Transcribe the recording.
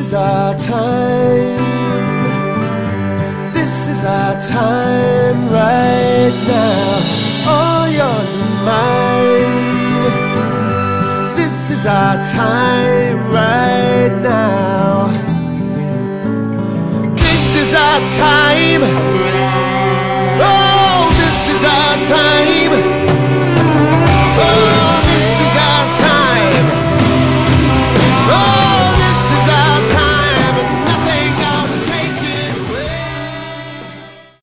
is our time. This is our time right now. All yours and mine. This is our time right now. This is our time.